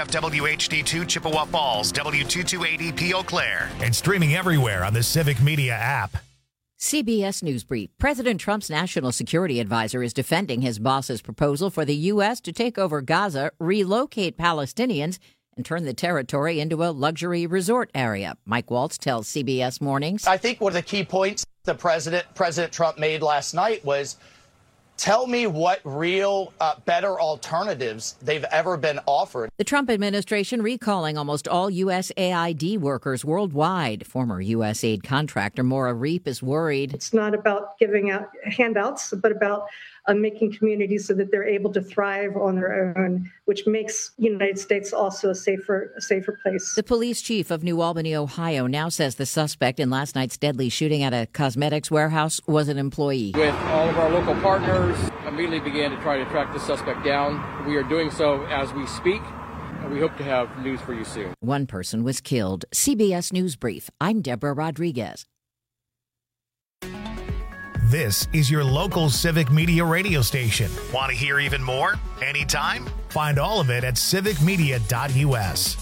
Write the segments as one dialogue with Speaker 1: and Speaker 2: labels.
Speaker 1: WCFW HD2 Chippewa Falls, W228EP Eau Claire.
Speaker 2: And streaming everywhere on the Civic Media app.
Speaker 3: CBS News Brief. President Trump's national security advisor is defending his boss's proposal for the U.S. to take over Gaza, relocate Palestinians, and turn the territory into a luxury resort area. Mike Waltz tells CBS Mornings.
Speaker 4: I think one of the key points the President Trump made last night was, tell me what real better alternatives they've ever been offered.
Speaker 3: The Trump administration recalling almost all USAID workers worldwide. Former USAID contractor Maura Reep is worried.
Speaker 5: It's not about giving out handouts, but about making communities so that they're able to thrive on their own, which makes the United States also a safer place.
Speaker 3: The police chief of New Albany, Ohio, now says the suspect in last night's deadly shooting at a cosmetics warehouse was an employee.
Speaker 6: With all of our local partners, immediately began to try to track the suspect down. We are doing so as we speak, and we hope to have news for you soon.
Speaker 3: One person was killed. CBS News Brief. I'm Deborah Rodriguez.
Speaker 2: This is your local Civic Media radio station.
Speaker 1: Want to hear even more? Anytime?
Speaker 2: Find all of it at civicmedia.us.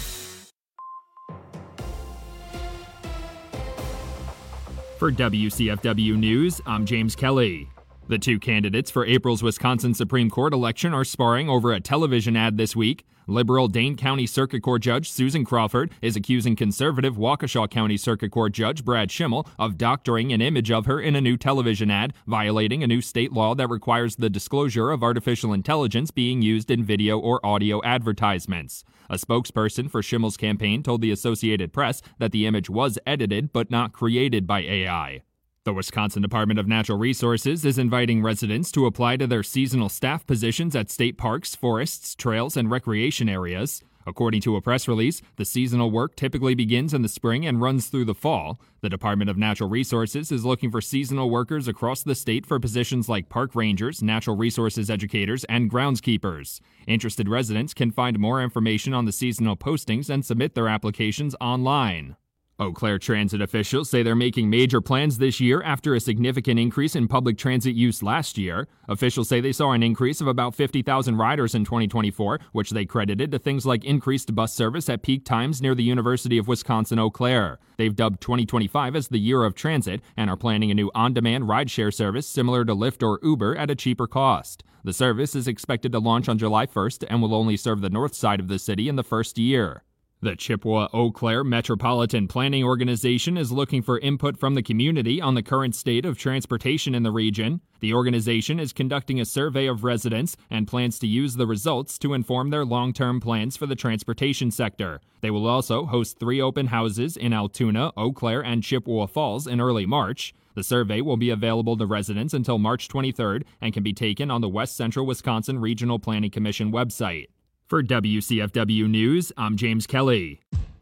Speaker 7: For WCFW News, I'm James Kelly. The two candidates for April's Wisconsin Supreme Court election are sparring over a television ad this week. Liberal Dane County Circuit Court Judge Susan Crawford is accusing conservative Waukesha County Circuit Court Judge Brad Schimmel of doctoring an image of her in a new television ad, violating a new state law that requires the disclosure of artificial intelligence being used in video or audio advertisements. A spokesperson for Schimmel's campaign told the Associated Press that the image was edited but not created by AI. The Wisconsin Department of Natural Resources is inviting residents to apply to their seasonal staff positions at state parks, forests, trails, and recreation areas. According to a press release, the seasonal work typically begins in the spring and runs through the fall. The Department of Natural Resources is looking for seasonal workers across the state for positions like park rangers, natural resources educators, and groundskeepers. Interested residents can find more information on the seasonal postings and submit their applications online. Eau Claire transit officials say they're making major plans this year after a significant increase in public transit use last year. Officials say they saw an increase of about 50,000 riders in 2024, which they credited to things like increased bus service at peak times near the University of Wisconsin-Eau Claire. They've dubbed 2025 as the year of transit and are planning a new on-demand rideshare service similar to Lyft or Uber at a cheaper cost. The service is expected to launch on July 1st and will only serve the north side of the city in the first year. The Chippewa-Eau Claire Metropolitan Planning Organization is looking for input from the community on the current state of transportation in the region. The organization is conducting a survey of residents and plans to use the results to inform their long-term plans for the transportation sector. They will also host 3 open houses in Altoona, Eau Claire, and Chippewa Falls in early March. The survey will be available to residents until March 23rd and can be taken on the West Central Wisconsin Regional Planning Commission website. For WCFW News, I'm James Kelly.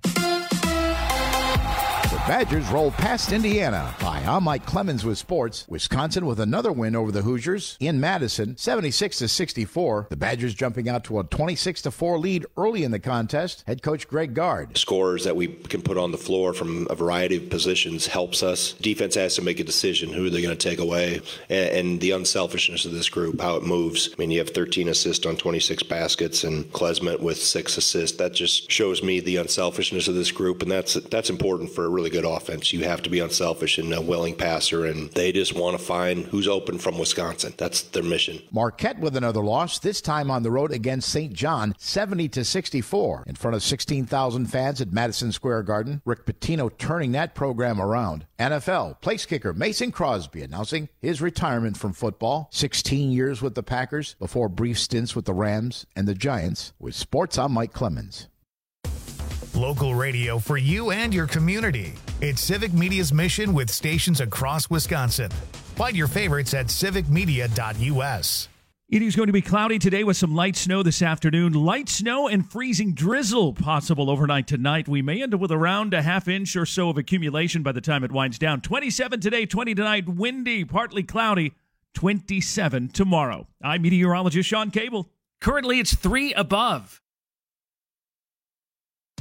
Speaker 8: The Badgers roll past Indiana. Hi, I'm Mike Clemens with sports. Wisconsin with another win over the Hoosiers in Madison, 76-64. The Badgers jumping out to a 26-4 lead early in the contest. Head coach Greg Gard.
Speaker 9: Scores that we can put on the floor from a variety of positions helps us. Defense has to make a decision who they're going to take away, and the unselfishness of this group, how it moves. I mean, you have 13 assists on 26 baskets, and Klesmet with 6 assists. That just shows me the unselfishness of this group, and that's important for a really good offense. You have to be unselfish and a willing passer, and they just want to find who's open from Wisconsin. That's their mission.
Speaker 8: Marquette with another loss, this time on the road against St. John, 70-64. In front of 16,000 fans at Madison Square Garden. Rick Pitino turning that program around. NFL place kicker Mason Crosby announcing his retirement from football. 16 years with the Packers before brief stints with the Rams and the Giants. With sports, I'm Mike Clemens.
Speaker 2: Local radio for you and your community. It's Civic Media's mission with stations across Wisconsin. Find your favorites at civicmedia.us.
Speaker 10: It is going to be cloudy today with some light snow this afternoon. Light snow and freezing drizzle possible overnight tonight. We may end up with around a half inch or so of accumulation by the time it winds down. 27 today, 20 tonight, windy, partly cloudy, 27 tomorrow. I'm meteorologist Sean Cable.
Speaker 11: Currently, it's 3 above.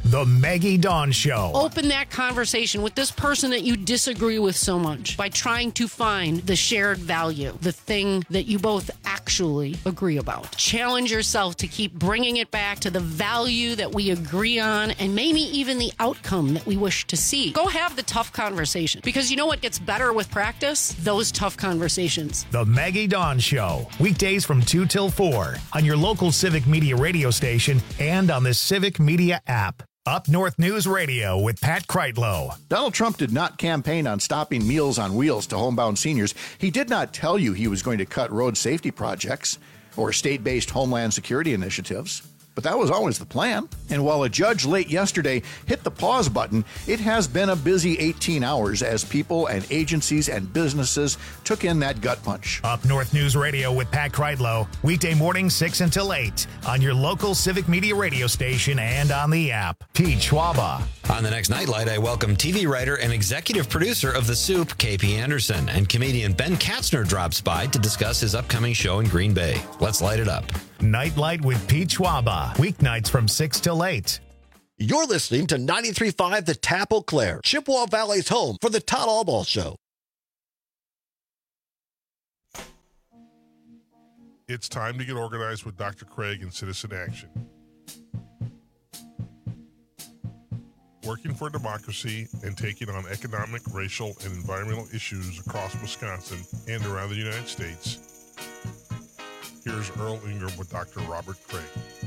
Speaker 2: The Maggie Dawn Show.
Speaker 11: Open that conversation with this person that you disagree with so much by trying to find the shared value, the thing that you both actually agree about. Challenge yourself to keep bringing it back to the value that we agree on and maybe even the outcome that we wish to see. Go have the tough conversation, because you know what gets better with practice? Those tough conversations.
Speaker 2: The Maggie Dawn Show. Weekdays from 2 till 4 on your local Civic Media radio station and on the Civic Media app. Up North News Radio with Pat Kreitlow.
Speaker 8: Donald Trump did not campaign on stopping Meals on Wheels to homebound seniors. He did not tell you he was going to cut road safety projects or state-based homeland security initiatives. But that was always the plan. And while a judge late yesterday hit the pause button, it has been a busy 18 hours as people and agencies and businesses took in that gut punch.
Speaker 2: Up North News Radio with Pat Kreitlow. Weekday mornings 6 until 8 on your local Civic Media radio station and on the app. Pete Schwaba.
Speaker 12: On the next Nightlight, I welcome TV writer and executive producer of The Soup, KP Anderson, and comedian Ben Katzner drops by to discuss his upcoming show in Green Bay. Let's light it up.
Speaker 2: Nightlight with Pete Schwaba. Weeknights from 6 till 8.
Speaker 13: You're listening to 93.5 The Tap Eau Claire, Chippewa Valley's home for the Todd Albaugh Show.
Speaker 14: It's time to get organized with Dr. Craig and Citizen Action. Working for democracy and taking on economic, racial, and environmental issues across Wisconsin and around the United States. Here's Earl Ingram with Dr. Robert Craig.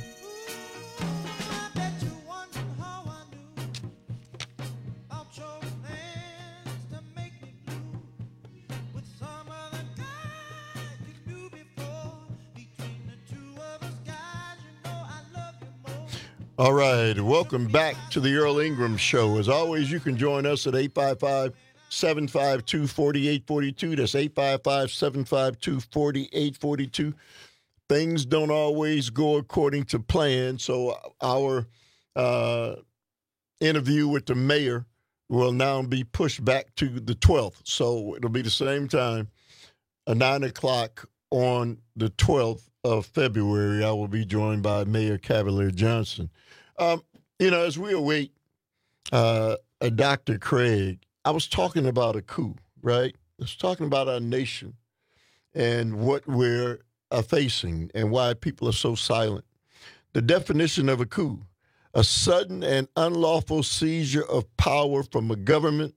Speaker 15: All right, welcome back to the Earl Ingram Show. As always, you can join us at 855-752-4842. That's 855-752-4842. Things don't always go according to plan, so our interview with the mayor will now be pushed back to the 12th. So it'll be the same time, 9 o'clock on the 12th of February. I will be joined by Mayor Cavalier Johnson. As we await Dr. Craig, I was talking about a coup, right? I was talking about our nation and what we're facing and why people are so silent. The definition of a coup: a sudden and unlawful seizure of power from a government,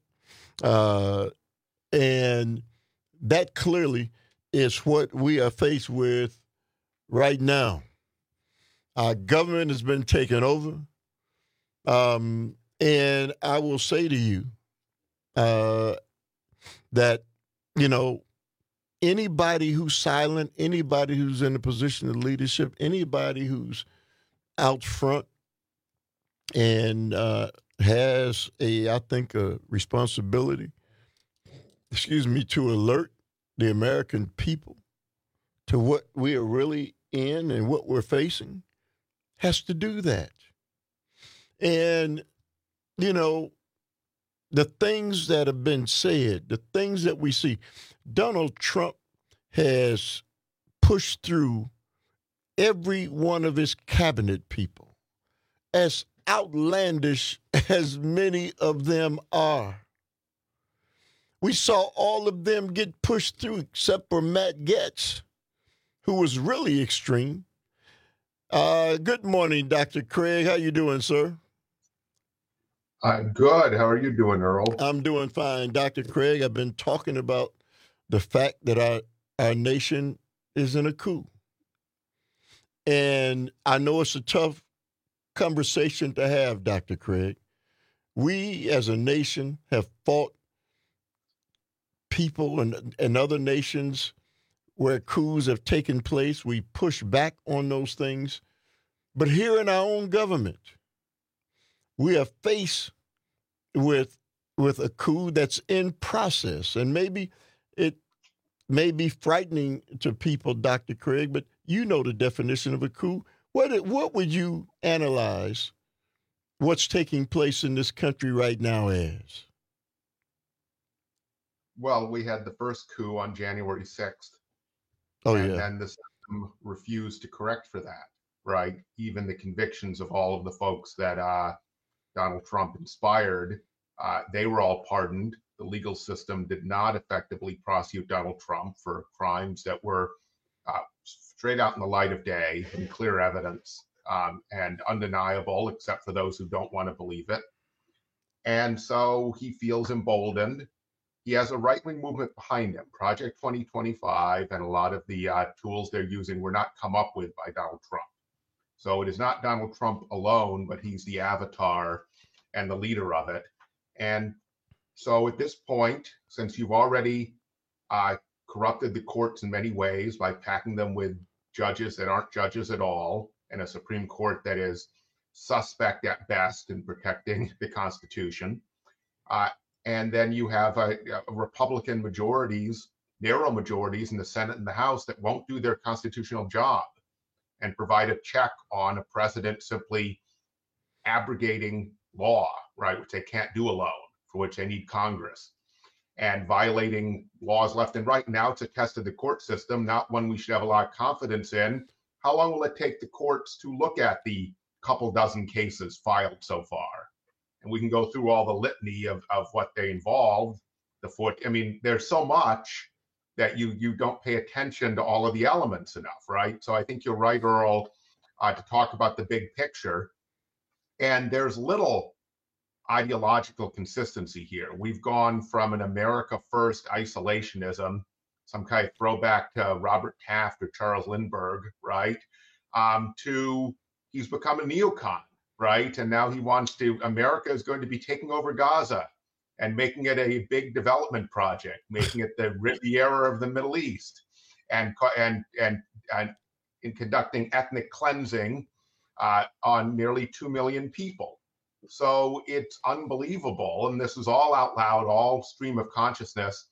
Speaker 15: and that clearly is what we are faced with right now. Our government has been taken over, and I will say to you that, anybody who's silent, anybody who's in a position of leadership, anybody who's out front and has I think a responsibility, to alert the American people to what we are really in and what we're facing, has to do that. And, the things that have been said, the things that we see, Donald Trump has pushed through every one of his cabinet people, as outlandish as many of them are. We saw all of them get pushed through except for Matt Gaetz, who was really extreme. Good morning, Dr. Craig. How you doing, sir?
Speaker 16: I'm good. How are you doing, Earl?
Speaker 15: I'm doing fine. Dr. Craig, I've been talking about the fact that our nation is in a coup. And I know it's a tough conversation to have, Dr. Craig. We as a nation have fought people and other nations where coups have taken place. We push back on those things. But here in our own government, we are faced with a coup that's in process. And maybe it may be frightening to people, Dr. Craig, but you know the definition of a coup. What would you analyze what's taking place in this country right now as?
Speaker 16: Well, we had the first coup on January 6th.
Speaker 15: And
Speaker 16: then the system refused to correct for that, right? Even the convictions of all of the folks that Donald Trump inspired, they were all pardoned. The legal system did not effectively prosecute Donald Trump for crimes that were straight out in the light of day and clear evidence and undeniable, except for those who don't want to believe it. And so he feels emboldened. He has a right-wing movement behind him. Project 2025 and a lot of the tools they're using were not come up with by Donald Trump. So it is not Donald Trump alone, but he's the avatar and the leader of it. And so at this point, since you've already corrupted the courts in many ways by packing them with judges that aren't judges at all, and a Supreme Court that is suspect at best in protecting the Constitution, and then you have a Republican majorities, narrow majorities in the Senate and the House that won't do their constitutional job and provide a check on a president simply abrogating law, right, which they can't do alone, for which they need Congress, and violating laws left and right. Now it's a test of the court system, not one we should have a lot of confidence in. How long will it take the courts to look at the couple dozen cases filed so far? And we can go through all the litany of what they involved. There's so much that you don't pay attention to all of the elements enough, right? So I think you're right, Earl, to talk about the big picture. And there's little ideological consistency here. We've gone from an America First isolationism, some kind of throwback to Robert Taft or Charles Lindbergh, right? To he's become a neocon, right? And now he wants to, America is going to be taking over Gaza and making it a big development project, making it the Riviera of the Middle East, and in conducting ethnic cleansing on nearly 2 million people. So it's unbelievable. And this is all out loud, all stream of consciousness.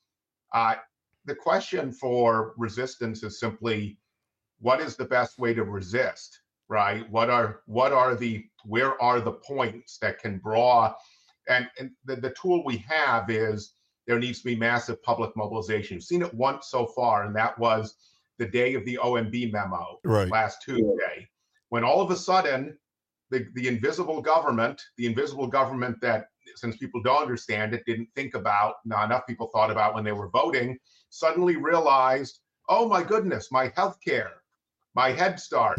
Speaker 16: The question for resistance is simply, what is the best way to resist, right? Where are the points that can draw? And the tool we have is there needs to be massive public mobilization. You've seen it once so far, and that was the day of the OMB memo last Tuesday, when all of a sudden the invisible government that, since people don't understand it, didn't think about, not enough people thought about when they were voting, suddenly realized, oh my goodness, my health care, my Head Start,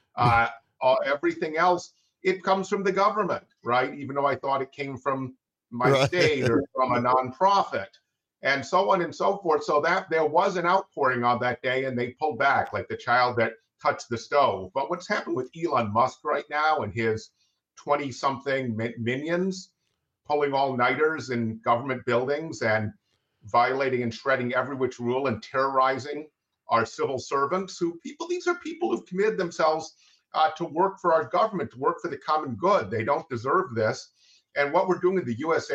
Speaker 16: everything else, it comes from the government, right? Even though I thought it came from my state or from a nonprofit, and so on and so forth. So that there was an outpouring on that day, and they pulled back like the child that touched the stove. But what's happened with Elon Musk right now and his 20-something minions pulling all-nighters in government buildings and violating and shredding every which rule and terrorizing our civil servants, these are people who've committed themselves to work for our government, to work for the common good. They don't deserve this. And what we're doing with the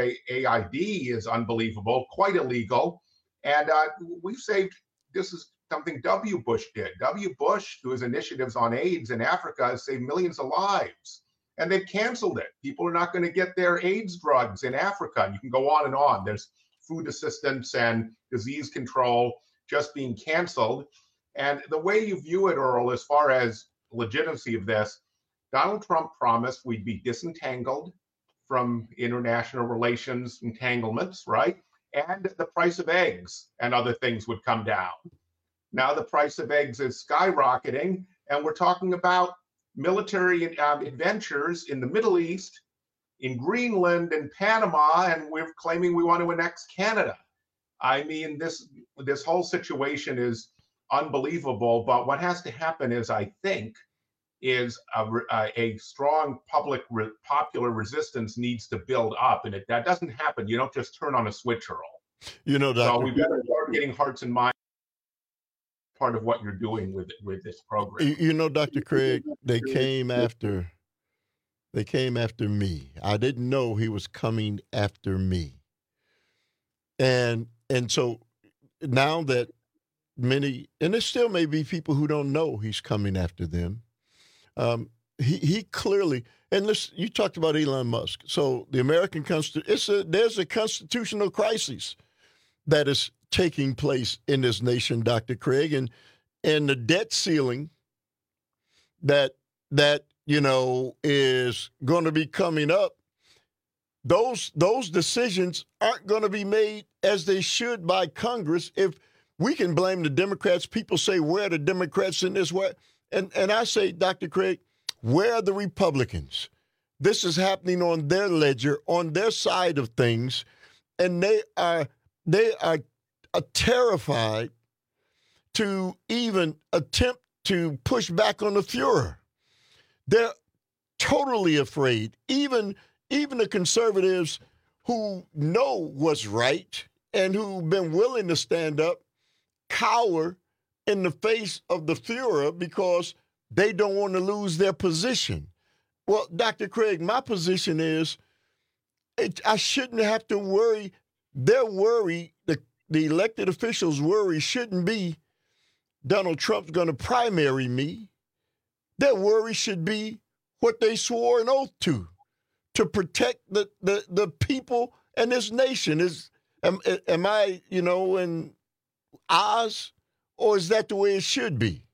Speaker 16: USAID is unbelievable, quite illegal. And we've saved, this is something W. Bush did. W. Bush, through his initiatives on AIDS in Africa, has saved millions of lives. And they've canceled it. People are not going to get their AIDS drugs in Africa. And you can go on and on. There's food assistance and disease control just being canceled. And the way you view it, Earl, as far as legitimacy of this, Donald Trump promised we'd be disentangled from international relations entanglements, right? And the price of eggs and other things would come down. Now the price of eggs is skyrocketing, and we're talking about military adventures in the Middle East, in Greenland and Panama, and we're claiming we want to annex Canada. I mean, this whole situation is unbelievable, but what has to happen is, I think, is a strong popular resistance needs to build up, and that doesn't happen. You don't just turn on a switch, Earl.
Speaker 15: So
Speaker 16: we better start getting hearts and minds part of what you're doing with this program.
Speaker 15: Dr. Craig, they came after me. I didn't know he was coming after me. And so now that many, and there still may be people who don't know he's coming after them, he clearly, and listen, you talked about Elon Musk. So the American Constitution, there's a constitutional crisis that is taking place in this nation, Dr. Craig, and the debt ceiling that is going to be coming up those decisions aren't going to be made as they should by Congress. If we can blame the Democrats, people say, where are the Democrats in this? Where? And I say, Dr. Craig, where are the Republicans? This is happening on their ledger, on their side of things, and they are terrified to even attempt to push back on the Fuhrer. They're totally afraid. Even the conservatives who know what's right and who've been willing to stand up cower in the face of the Fuhrer because they don't want to lose their position. Well, Dr. Craig, my position is I shouldn't have to worry. Their worry, the elected officials' worry shouldn't be Donald Trump's going to primary me. Their worry should be what they swore an oath to protect the people and this nation. Am I, in Oz, or is that the way it should be?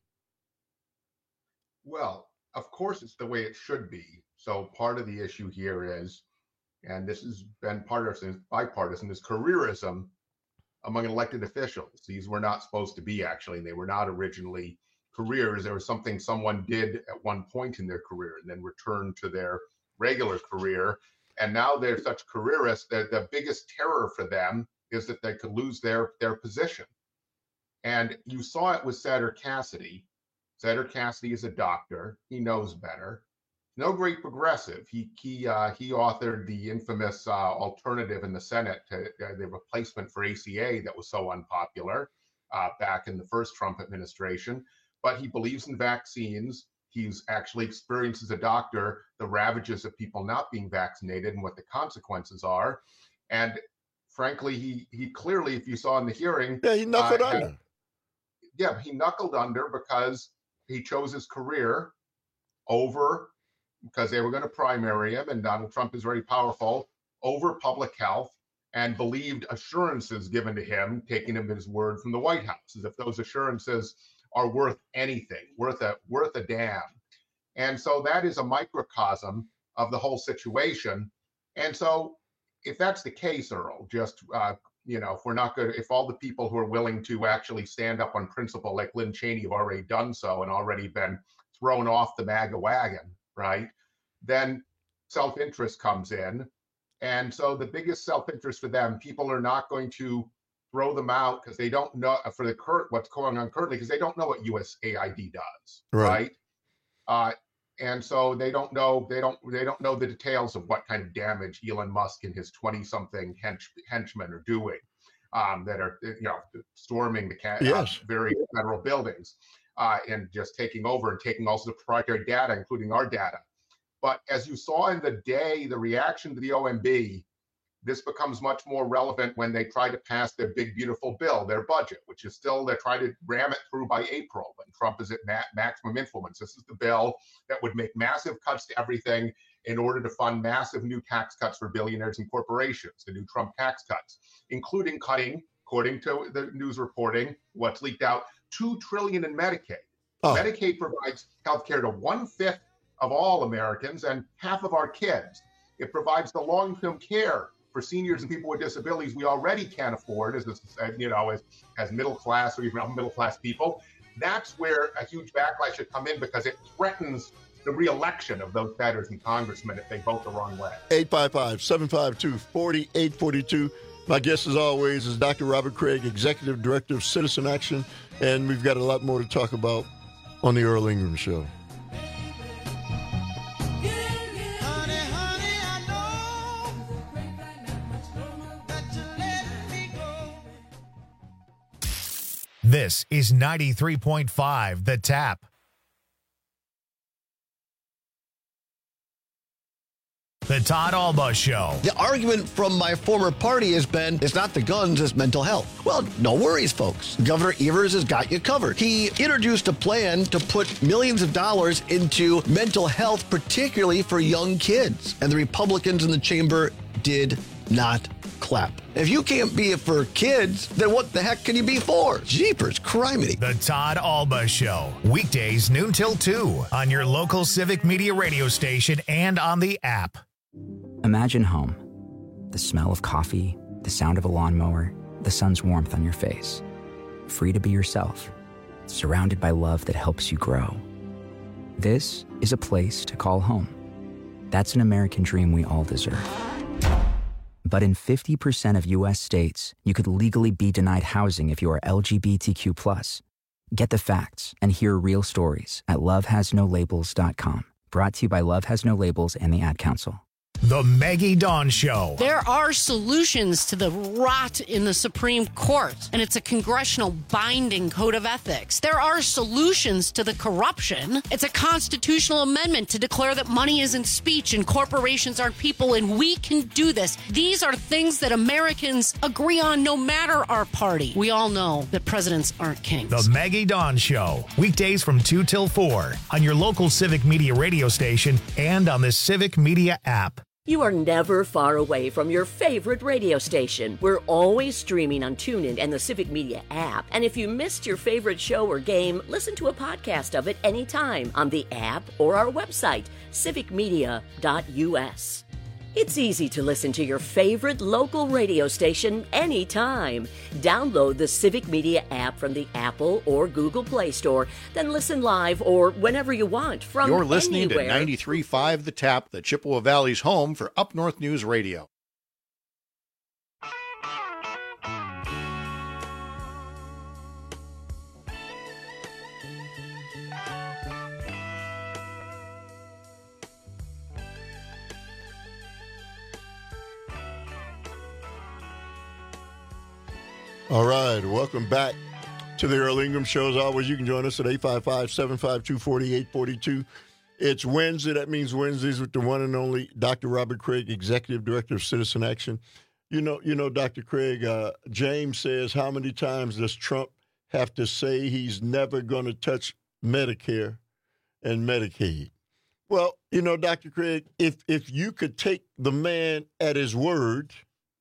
Speaker 16: Well, of course it's the way it should be. So part of the issue here is, and this has been bipartisan, is careerism among elected officials. These were not supposed to be, actually, and they were not originally careers. There was something someone did at one point in their career and then returned to their regular career. And now they're such careerists that the biggest terror for them is that they could lose their position. And you saw it with Senator Cassidy. Senator Cassidy is a doctor. He knows better. No great progressive. He authored the infamous alternative in the Senate to the replacement for ACA that was so unpopular back in the first Trump administration. But he believes in vaccines. He's actually experienced as a doctor the ravages of people not being vaccinated and what the consequences are. And frankly, he clearly, if you saw in the hearing,
Speaker 15: he knuckled under.
Speaker 16: Yeah, he knuckled under because he chose his career over, because they were going to primary him, and Donald Trump is very powerful, over public health, and believed assurances given to him, taking him at his word from the White House, as if those assurances are worth anything, worth a damn. And so that is a microcosm of the whole situation. And so if that's the case, Earl, just, if we're not good, if all the people who are willing to actually stand up on principle, like Lynn Cheney, have already done so and already been thrown off the MAGA wagon, right, then self-interest comes in. And so the biggest self-interest for them, people are not going to throw them out because they don't know for the what's going on currently, because they don't know what USAID does, right? And so they don't know the details of what kind of damage Elon Musk and his 20-something henchmen are doing, that are storming the various federal buildings and just taking over and taking also the proprietary data, including our data. But as you saw in the reaction to the OMB, this becomes much more relevant when they try to pass their big, beautiful bill, their budget, which is still, they're trying to ram it through by April when Trump is at maximum influence. This is the bill that would make massive cuts to everything in order to fund massive new tax cuts for billionaires and corporations, the new Trump tax cuts, including cutting, according to the news reporting, what's leaked out, $2 trillion in Medicaid. Medicaid provides health care to 1/5 of all Americans and half of our kids. It provides the long-term care for seniors and people with disabilities we already can't afford as middle class or even middle class people. That's where a huge backlash should come in, because it threatens the re-election of those senators and congressmen if they vote the wrong way.
Speaker 15: 855-752-4842. My guest, as always, is Dr. Robert Craig, Executive Director of Citizen Action, and we've got a lot more to talk about on the Earl Ingram Show.
Speaker 2: This is 93.5 The Tap. The Todd Alba Show.
Speaker 13: The argument from my former party has been, it's not the guns, it's mental health. Well, no worries, folks. Governor Evers has got you covered. He introduced a plan to put millions of dollars into mental health, particularly for young kids. And the Republicans in the chamber did not clap. If you can't be it for kids, then what the heck can you be for? Jeepers criminy.
Speaker 2: The Todd Alba Show. Weekdays noon till 2 on your local Civic Media radio station and on the app.
Speaker 17: Imagine home, The smell of coffee, the sound of a lawnmower, the sun's warmth on your face. Free to be yourself, surrounded by love that helps you grow. This is a place to call home. That's an American dream we all deserve. But in 50% of U.S. states, you could legally be denied housing if you are LGBTQ+. Get the facts and hear real stories at lovehasnolabels.com. Brought to you by Love Has No Labels and the Ad Council.
Speaker 2: The Maggie Dawn Show.
Speaker 11: There are solutions to the rot in the Supreme Court, and it's a congressional binding code of ethics. There are solutions to the corruption. It's a constitutional amendment to declare that money isn't speech and corporations aren't people, and we can do this. These are things that Americans agree on no matter our party. We all know that presidents aren't kings.
Speaker 2: The Maggie Dawn Show. Weekdays from 2 till 4 on your local Civic Media radio station and on the Civic Media app.
Speaker 18: You are never far away from your favorite radio station. We're always streaming on TuneIn and the Civic Media app. And if you missed your favorite show or game, listen to a podcast of it anytime on the app or our website, civicmedia.us. It's easy to listen to your favorite local radio station anytime. Download the Civic Media app from the Apple or Google Play Store, then listen live or whenever you want from
Speaker 8: You're listening
Speaker 18: anywhere.
Speaker 8: to 93.5 The Tap, the Chippewa Valley's home for Up North News Radio.
Speaker 15: All right, welcome back to the Earl Ingram Show. As always, you can join us at 855-752-4842. It's Wednesday. That means Wednesdays with the one and only Dr. Robert Craig, Executive Director of Citizen Action. You know, Dr. Craig, James says, how many times does Trump have to say he's never going to touch Medicare and Medicaid? Well, you know, Dr. Craig, if you could take the man at his word,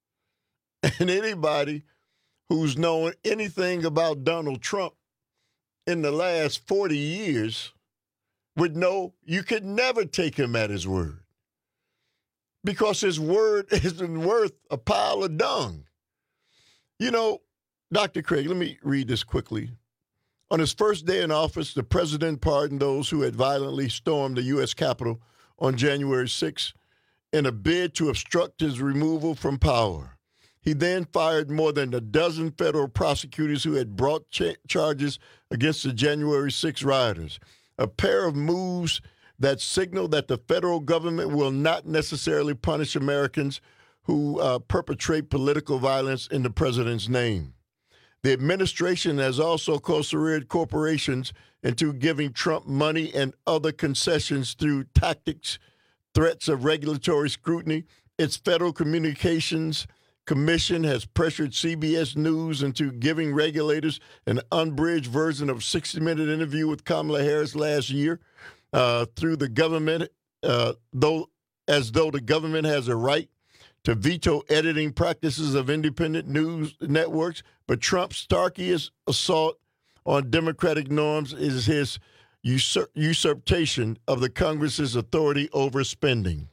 Speaker 15: and anybody who's known anything about Donald Trump in the last 40 years would know you could never take him at his word because his word isn't worth a pile of dung. You know, Dr. Craig, let me read this quickly. On his first day in office, the president pardoned those who had violently stormed the U.S. Capitol on January 6 in a bid to obstruct his removal from power. He then fired more than a dozen federal prosecutors who had brought charges against the January 6 rioters, a pair of moves that signal that the federal government will not necessarily punish Americans who perpetrate political violence in the president's name. The administration has also careered corporations into giving Trump money and other concessions through tactics, threats of regulatory scrutiny. Its Federal Communications Commission has pressured CBS News into giving regulators an unabridged version of a 60-minute interview with Kamala Harris last year through the government, as though the government has a right to veto editing practices of independent news networks. But Trump's starkest assault on democratic norms is his usurpation of the Congress's authority over spending.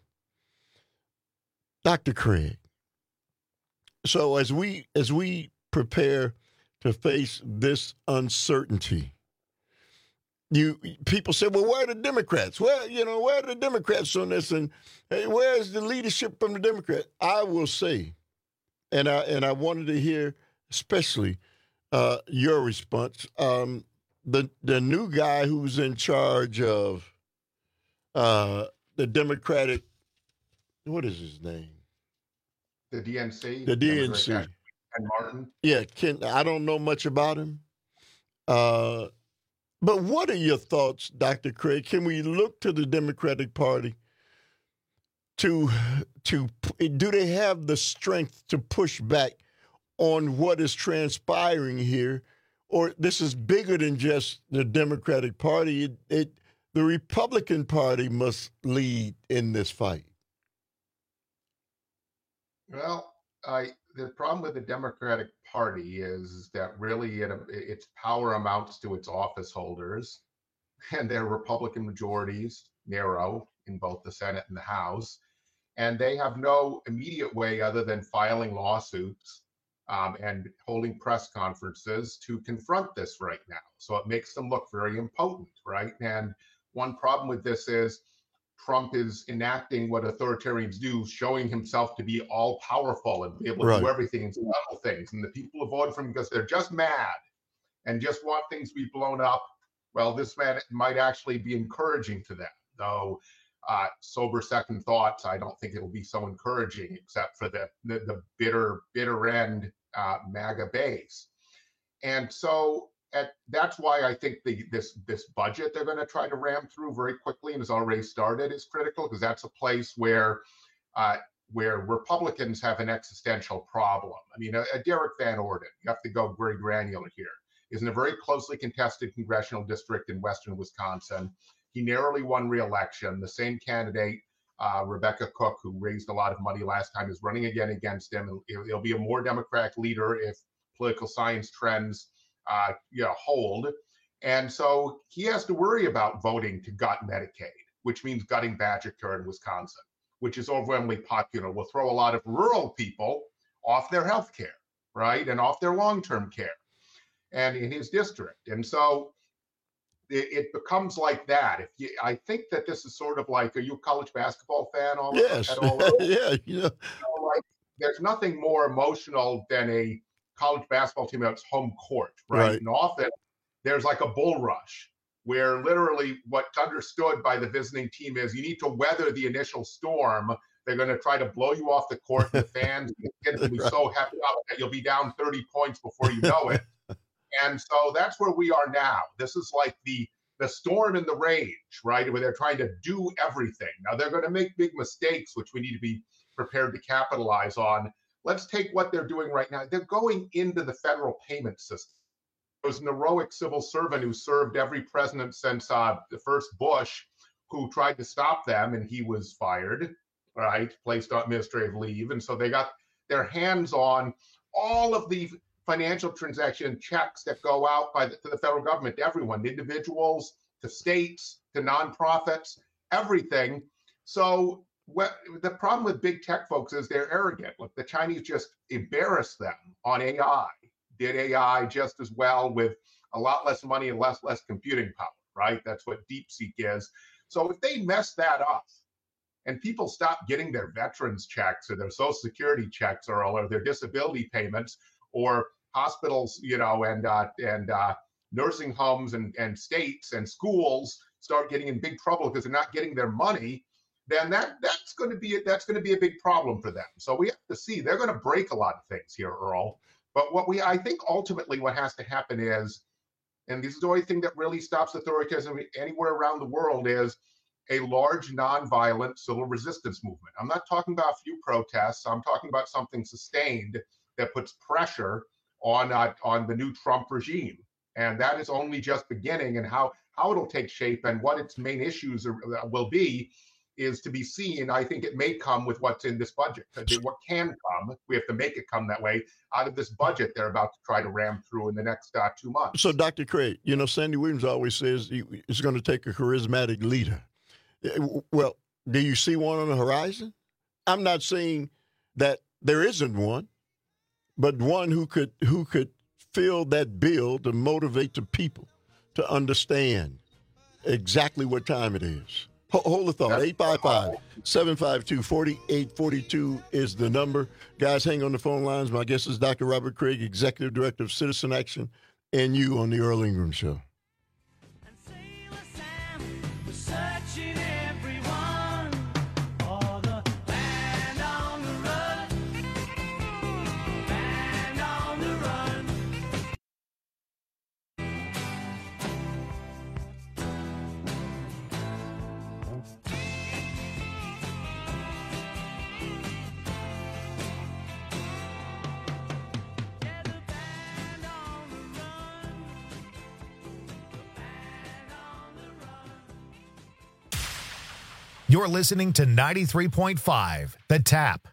Speaker 15: Dr. Craig. So as we prepare to face this uncertainty, people say, well, where are the Democrats? Where are the Democrats on this? And where is the leadership from the Democrats? I will say, and I wanted to hear especially your response. The new guy who's in charge of the Democratic, what is his name?
Speaker 16: The DNC.
Speaker 15: The DNC.
Speaker 16: Ken Martin.
Speaker 15: Yeah, I don't know much about him. But what are your thoughts, Dr. Craig? Can we look to the Democratic Party do they have the strength to push back on what is transpiring here? Or this is bigger than just the Democratic Party. The Republican Party must lead in this fight.
Speaker 16: Well, the problem with the Democratic Party is that really its power amounts to its office holders, and their Republican majorities narrow in both the Senate and the House. And they have no immediate way other than filing lawsuits and holding press conferences to confront this right now. So it makes them look very impotent, right? And one problem with this is Trump is enacting what authoritarians do, showing himself to be all powerful and be able to do everything and settle things. And the people who voted for him because they're just mad and just want things to be blown up. Well, this man might actually be encouraging to them, though. Sober second thoughts, I don't think it'll be so encouraging, except for the bitter end MAGA base. And so that's why I think this budget they're going to try to ram through very quickly and has already started is critical, because that's a place where Republicans have an existential problem. I mean, Derek Van Orden, you have to go very granular here, is in a very closely contested congressional district in western Wisconsin. He narrowly won re-election. The same candidate, Rebecca Cook, who raised a lot of money last time, is running again against him. He'll be a more Democratic leader if political science trends hold. And so he has to worry about voting to gut Medicaid, which means gutting Badger Care in Wisconsin, which is overwhelmingly popular. Will throw a lot of rural people off their health care, right? And off their long-term care and in his district. And so it becomes like that. I think that this is sort of like, are you a college basketball fan?
Speaker 15: Yes.
Speaker 16: At all?
Speaker 15: Yeah.
Speaker 16: There's nothing more emotional than a college basketball team that's home court, right? And often there's like a bull rush where literally what's understood by the visiting team is you need to weather the initial storm. They're going to try to blow you off the court. The fans will be so happy that you'll be down 30 points before you know it. And so that's where we are now. This is like the storm and the rage, right? Where they're trying to do everything. Now they're going to make big mistakes, which we need to be prepared to capitalize on. Let's take what they're doing right now. They're going into the federal payment system. There was an heroic civil servant who served every president since the first Bush, who tried to stop them, and he was fired, right? Placed on administrative leave. And so they got their hands on all of the financial transaction checks that go out to the federal government, to everyone, individuals, to states, to nonprofits, everything. So the problem with big tech folks is they're arrogant. Look, the Chinese just embarrassed them on AI, did AI just as well with a lot less money and less computing power, right? That's what DeepSeek is. So if they mess that up and people stop getting their veterans checks or their Social Security checks or their disability payments, or hospitals, and nursing homes and states and schools start getting in big trouble because they're not getting their money, then that's going to be a big problem for them. So we have to see. They're going to break a lot of things here, Earl. But I think ultimately what has to happen is, and this is the only thing that really stops authoritarianism anywhere around the world, is a large nonviolent civil resistance movement. I'm not talking about a few protests. I'm talking about something sustained that puts pressure on the new Trump regime. And that is only just beginning, and how it'll take shape and what its main issues will be is to be seen. I think it may come with what's in this budget. What can come, we have to make it come that way, out of this budget they're about to try to ram through in the next 2 months.
Speaker 15: So, Dr. Craig, Sandy Williams always says it's going to take a charismatic leader. Well, do you see one on the horizon? I'm not saying that there isn't one, but one who could fill that bill to motivate the people to understand exactly what time it is. Hold the thought. 855-752-4842 is the number. Guys, hang on the phone lines. My guest is Dr. Robert Craig, Executive Director of Citizen Action, and you on the Earl Ingram Show.
Speaker 2: You're listening to 93.5 The Tap.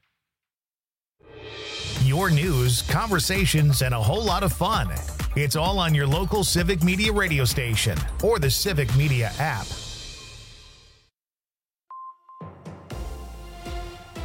Speaker 2: Your news, conversations, and a whole lot of fun. It's all on your local Civic Media radio station or the Civic Media app.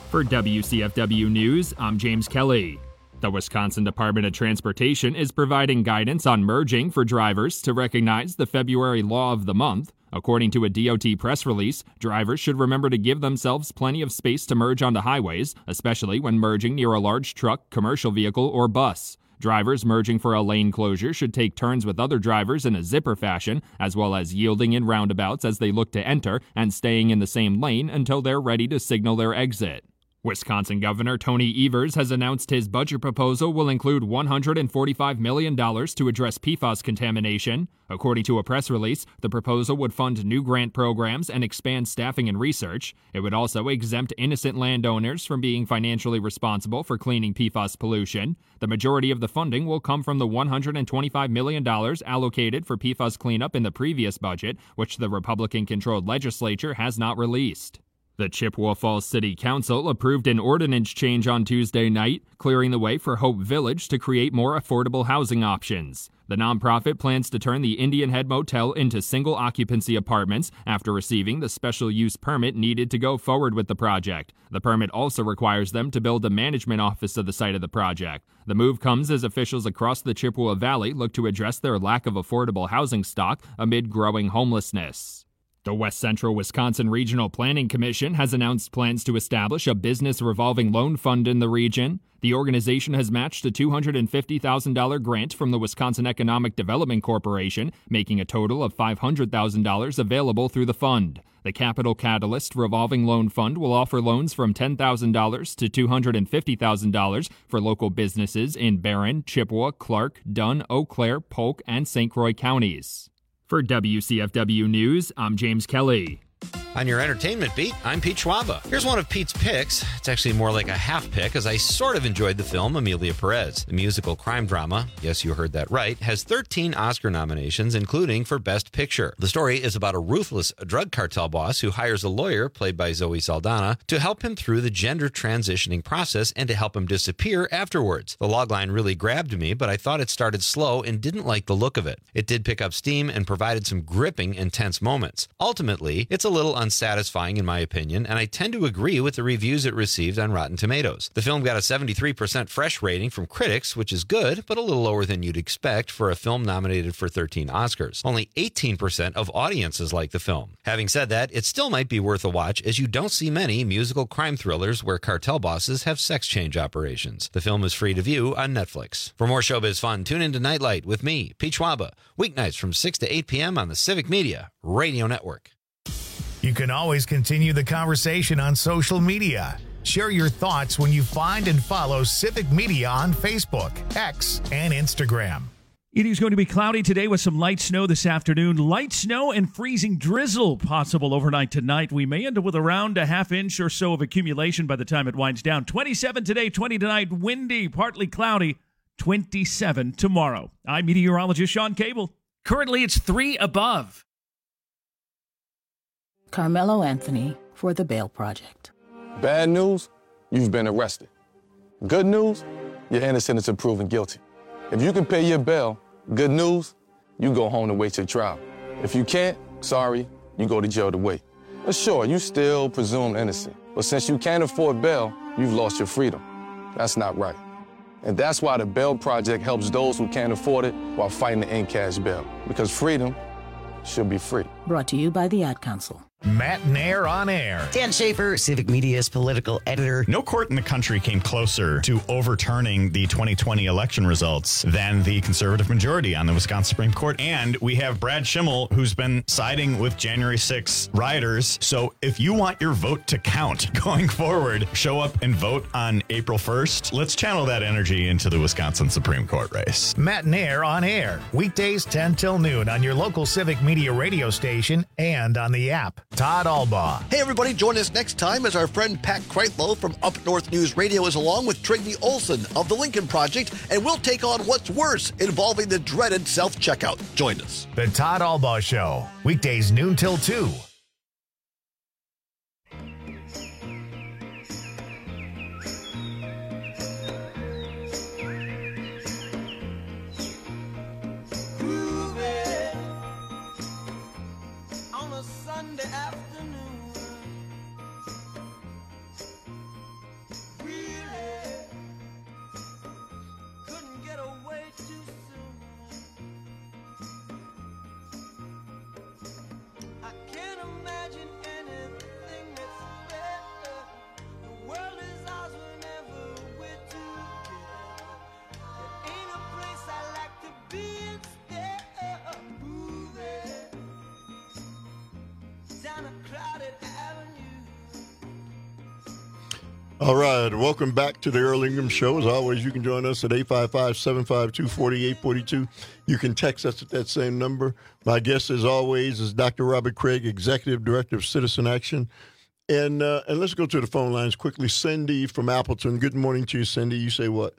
Speaker 7: For WCFW News, I'm James Kelly. The Wisconsin Department of Transportation is providing guidance on merging for drivers to recognize the February Law of the Month. According to a DOT press release, drivers should remember to give themselves plenty of space to merge onto highways, especially when merging near a large truck, commercial vehicle, or bus. Drivers merging for a lane closure should take turns with other drivers in a zipper fashion, as well as yielding in roundabouts as they look to enter and staying in the same lane until they're ready to signal their exit. Wisconsin Governor Tony Evers has announced his budget proposal will include $145 million to address PFAS contamination. According to a press release, the proposal would fund new grant programs and expand staffing and research. It would also exempt innocent landowners from being financially responsible for cleaning PFAS pollution. The majority of the funding will come from the $125 million allocated for PFAS cleanup in the previous budget, which the Republican-controlled legislature has not released. The Chippewa Falls City Council approved an ordinance change on Tuesday night, clearing the way for Hope Village to create more affordable housing options. The nonprofit plans to turn the Indian Head Motel into single-occupancy apartments after receiving the special use permit needed to go forward with the project. The permit also requires them to build a management office of the site of the project. The move comes as officials across the Chippewa Valley look to address their lack of affordable housing stock amid growing homelessness. The West Central Wisconsin Regional Planning Commission has announced plans to establish a business revolving loan fund in the region. The organization has matched a $250,000 grant from the Wisconsin Economic Development Corporation, making a total of $500,000 available through the fund. The Capital Catalyst Revolving Loan Fund will offer loans from $10,000 to $250,000 for local businesses in Barron, Chippewa, Clark, Dunn, Eau Claire, Polk, and St. Croix counties. For WCFW News, I'm James Kelly.
Speaker 12: On your entertainment beat, I'm Pete Schwaba. Here's one of Pete's picks. It's actually more like a half pick, as I sort of enjoyed the film Amelia Perez. The musical crime drama, yes, you heard that right, has 13 Oscar nominations, including for Best Picture. The story is about a ruthless drug cartel boss who hires a lawyer, played by Zoe Saldana, to help him through the gender transitioning process and to help him disappear afterwards. The logline really grabbed me, but I thought it started slow and didn't like the look of it. It did pick up steam and provided some gripping, intense moments. Ultimately, it's a little unsatisfying in my opinion, and I tend to agree with the reviews it received on Rotten Tomatoes. The film got a 73% fresh rating from critics, which is good, but a little lower than you'd expect for a film nominated for 13 Oscars. Only 18% of audiences like the film. Having said that, it still might be worth a watch, as you don't see many musical crime thrillers where cartel bosses have sex change operations. The film is free to view on Netflix. For more showbiz fun, tune into Nightlight with me, Pete Schwaba, weeknights from 6 to 8 p.m. on the Civic Media Radio Network.
Speaker 2: You can always continue the conversation on social media. Share your thoughts when you find and follow Civic Media on Facebook, X, and Instagram.
Speaker 10: It is going to be cloudy today with some light snow this afternoon. Light snow and freezing drizzle possible overnight tonight. We may end up with around a half inch or so of accumulation by the time it winds down. 27 today, 20 tonight, windy, partly cloudy, 27 tomorrow. I'm meteorologist Sean Cable.
Speaker 19: Currently, it's 3 above.
Speaker 20: Carmelo Anthony for the Bail Project.
Speaker 21: Bad news, you've been arrested. Good news, you're innocent until proven guilty. If you can pay your bail, good news, you go home to wait your trial. If you can't, sorry, you go to jail to wait. But sure, you still presumed innocent. But since you can't afford bail, you've lost your freedom. That's not right. And that's why the Bail Project helps those who can't afford it while fighting to end cash bail. Because freedom should be free.
Speaker 20: Brought to you by the Ad Council.
Speaker 2: Matt Nair on air.
Speaker 22: Dan Schaefer, Civic Media's political editor.
Speaker 23: No court in the country came closer to overturning the 2020 election results than the conservative majority on the Wisconsin Supreme Court. And we have Brad Schimmel, who's been siding with January 6 rioters. So if you want your vote to count going forward, show up and vote on April 1st. Let's channel that energy into the Wisconsin Supreme Court race.
Speaker 2: Matt Nair on air. Weekdays 10 till noon on your local Civic Media radio station and on the app. Todd Albaugh.
Speaker 13: Hey, everybody, join us next time as our friend Pat Kreitlow from Up North News Radio is along with Trygve Olsen of the Lincoln Project, and we'll take on what's worse involving the dreaded self-checkout. Join us.
Speaker 2: The Todd Albaugh Show, weekdays noon till 2.
Speaker 15: All right, welcome back to the Earl Ingram Show. As always, you can join us at 855-752-4842. You can text us at that same number. My guest, as always, is Dr. Robert Craig, Executive Director of Citizen Action. And let's go to the phone lines quickly. Cindy from Appleton. Good morning to you, Cindy. You say what?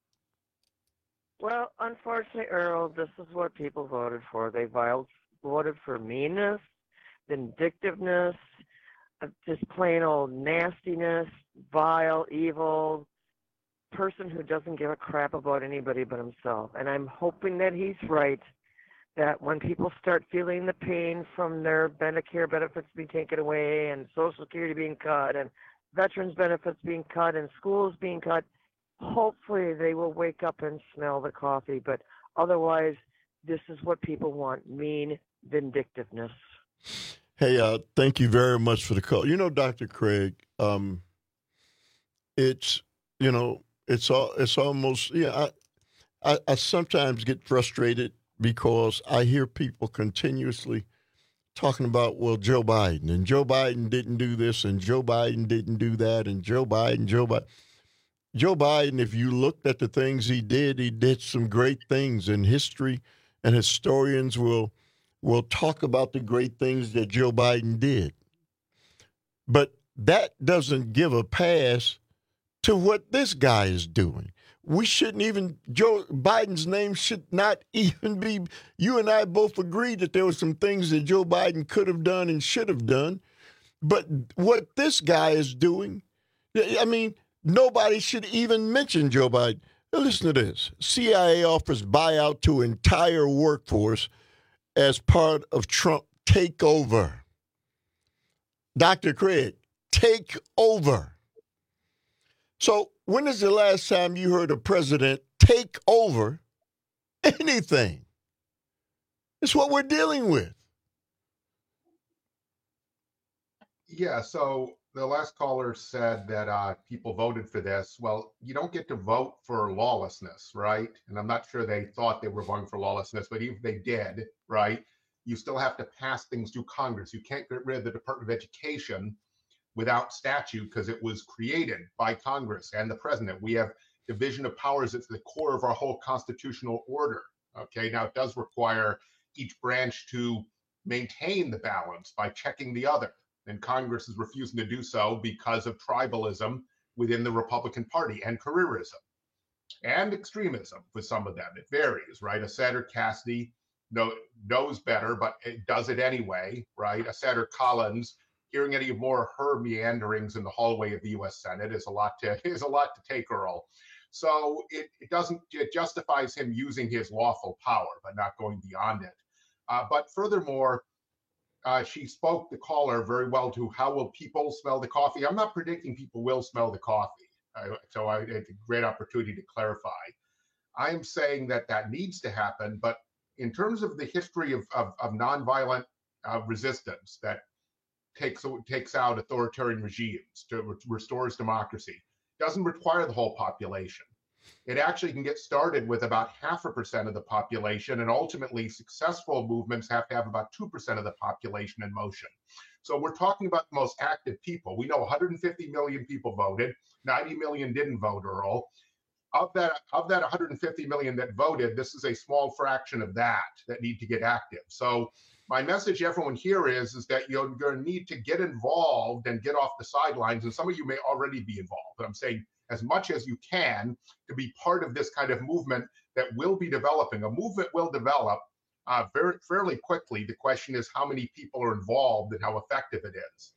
Speaker 4: Well, unfortunately, Earl, this is what people voted for. They voted for meanness, vindictiveness, just plain old nastiness, vile, evil person who doesn't give a crap about anybody but himself. And I'm hoping that he's right, that when people start feeling the pain from their Medicare benefits being taken away and Social Security being cut and veterans benefits being cut and schools being cut, hopefully they will wake up and smell the coffee. But otherwise, this is what people want, mean vindictiveness.
Speaker 15: Hey, thank you very much for the call. You know, Dr. Craig, it's almost, I sometimes get frustrated because I hear people continuously talking about, well, Joe Biden, and Joe Biden didn't do this, and Joe Biden didn't do that, and Joe Biden. Joe Biden, if you looked at the things he did some great things in history, and historians will talk about the great things that Joe Biden did. But that doesn't give a pass to what this guy is doing. We shouldn't even, Joe Biden's name should not even be, you and I both agree that there were some things that Joe Biden could have done and should have done. But what this guy is doing, I mean, nobody should even mention Joe Biden. Now listen to this. CIA offers buyout to entire workforce as part of Trump takeover. Dr. Craig, take over. So when is the last time you heard a president take over anything? It's what we're dealing with.
Speaker 16: Yeah, so the last caller said that people voted for this. Well, you don't get to vote for lawlessness, right? And I'm not sure they thought they were voting for lawlessness, but even if they did, right, you still have to pass things through Congress. You can't get rid of the Department of Education without statute because it was created by Congress and the president. We have division of powers at the core of our whole constitutional order. Okay, now it does require each branch to maintain the balance by checking the other. And Congress is refusing to do so because of tribalism within the Republican Party and careerism and extremism with some of them. It varies, right? A Senator Cassidy knows better, but it does it anyway, right? A Senator Collins, hearing any more of her meanderings in the hallway of the U.S. Senate is a lot to take, Earl. So it justifies him using his lawful power, but not going beyond it. But furthermore, she spoke, the caller, very well to how will people smell the coffee. I'm not predicting people will smell the coffee. So it's a great opportunity to clarify. I am saying that needs to happen, but in terms of the history of nonviolent resistance that takes out authoritarian regimes, restores democracy, doesn't require the whole population. It actually can get started with about 0.5% of the population, and ultimately successful movements have to have about 2% of the population in motion. So we're talking about the most active people. We know 150 million people voted, 90 million didn't vote, Earl. Of that 150 million that voted, this is a small fraction of that need to get active. So my message to everyone here is that you're going to need to get involved and get off the sidelines. And some of you may already be involved, but I'm saying as much as you can to be part of this kind of movement that will be developing. A movement will develop fairly quickly. The question is how many people are involved and how effective it is.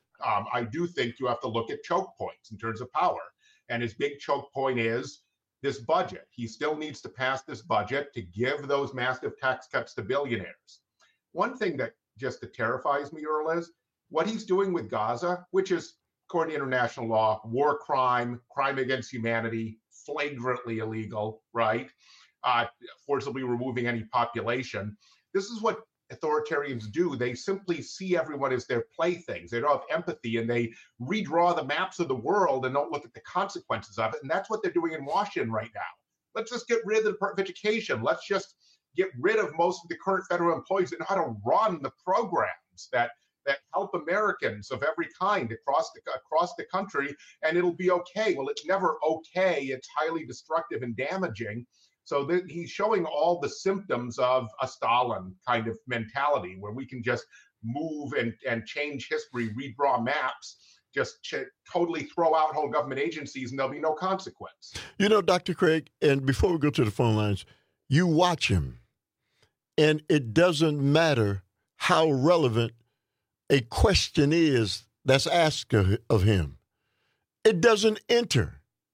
Speaker 16: I do think you have to look at choke points in terms of power. And his big choke point is this budget. He still needs to pass this budget to give those massive tax cuts to billionaires. One thing that just terrifies me, Earl, is what he's doing with Gaza, which is, according to international law, war crime, crime against humanity, flagrantly illegal, right? Forcibly removing any population. This is what authoritarians do. They simply see everyone as their playthings. They don't have empathy, and they redraw the maps of the world and don't look at the consequences of it. And that's what they're doing in Washington right now. Let's just get rid of the Department of Education. Let's just get rid of most of the current federal employees that know how to run the programs that that help Americans of every kind across the country, and it'll be okay. Well, it's never okay. It's highly destructive and damaging. So he's showing all the symptoms of a Stalin kind of mentality, where we can just move and change history, redraw maps, just totally throw out whole government agencies, and there'll be no consequence.
Speaker 15: You know, Dr. Craig, and before we go to the phone lines, you watch him, and it doesn't matter how relevant a question is that's asked of him. It doesn't enter.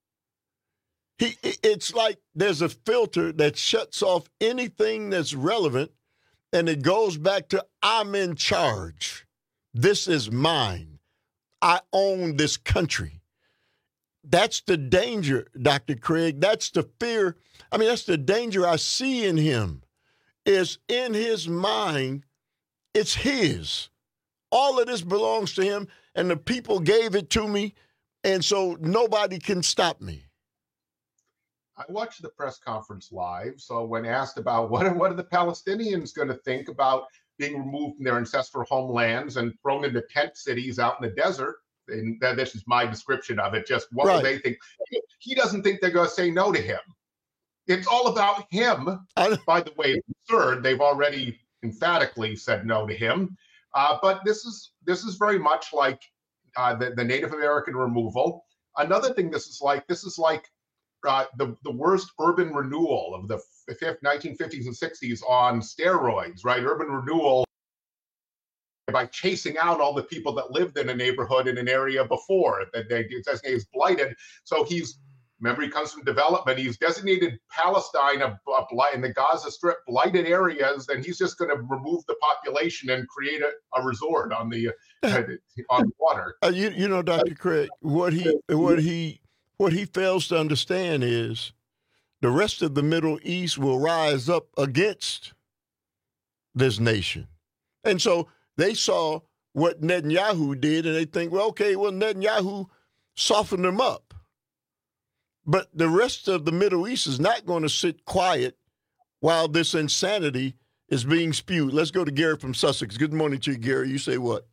Speaker 15: It's like there's a filter that shuts off anything that's relevant, and it goes back to, I'm in charge. This is mine. I own this country. That's the danger, Dr. Craig. That's the fear. I mean, that's the danger I see in him, is in his mind, it's his. All of this belongs to him, and the people gave it to me, and so nobody can stop me.
Speaker 16: I watched the press conference live, so when asked about what are the Palestinians going to think about being removed from their ancestral homelands and thrown into tent cities out in the desert, and this is my description of it, just what will they think? He doesn't think they're going to say no to him. It's all about him. By the way, it's absurd. They've already emphatically said no to him. But this is very much like the Native American removal. Another thing this is like the worst urban renewal of the 1950s and 60s on steroids, right? Urban renewal by chasing out all the people that lived in a neighborhood in an area before that they designated as blighted. So remember, he comes from development. He's designated Palestine in the Gaza Strip blighted areas, and he's just going to remove the population and create a resort on the water.
Speaker 15: You know, Dr. Craig, what he fails to understand is the rest of the Middle East will rise up against this nation. And so they saw what Netanyahu did, and they think, well, okay, Netanyahu softened them up. But the rest of the Middle East is not going to sit quiet while this insanity is being spewed. Let's go to Gary from Sussex. Good morning to you, Gary. You say what?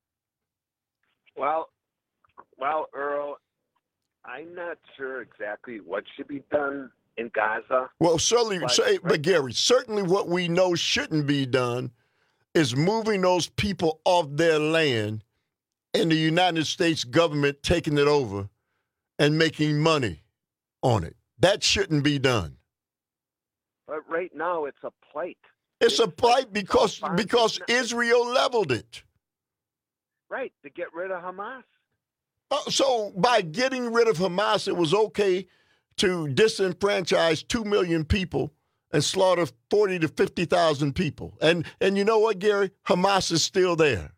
Speaker 3: Well, Earl, I'm not sure exactly what should be done in Gaza.
Speaker 15: Well, but Gary, certainly what we know shouldn't be done is moving those people off their land and the United States government taking it over and making money on it. That shouldn't be done.
Speaker 3: But right now it's a plight.
Speaker 15: It's a plight because Israel leveled it.
Speaker 3: Right, to get rid of Hamas.
Speaker 15: So by getting rid of Hamas, it was okay to disenfranchise 2 million people and slaughter 40 to 50,000 people. And you know what, Gary? Hamas is still there.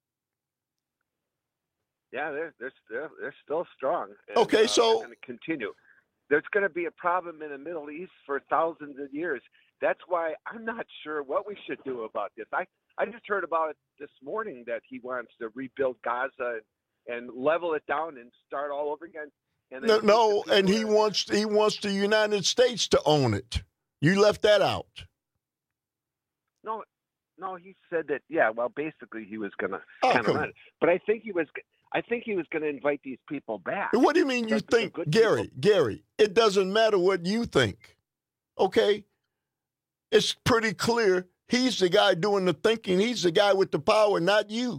Speaker 3: Yeah, they're still strong. And,
Speaker 15: okay, so
Speaker 3: they're going to continue. There's going to be a problem in the Middle East for thousands of years. That's why I'm not sure what we should do about this. I just heard about it this morning that he wants to rebuild Gaza and level it down and start all over again. And
Speaker 15: he wants the United States to own it. You left that out.
Speaker 3: No, he said that. Yeah, well, basically he was going to kind of run it, but I think he was going to invite these people back.
Speaker 15: What do you mean you think, Gary? It doesn't matter what you think. Okay, it's pretty clear he's the guy doing the thinking. He's the guy with the power, not you.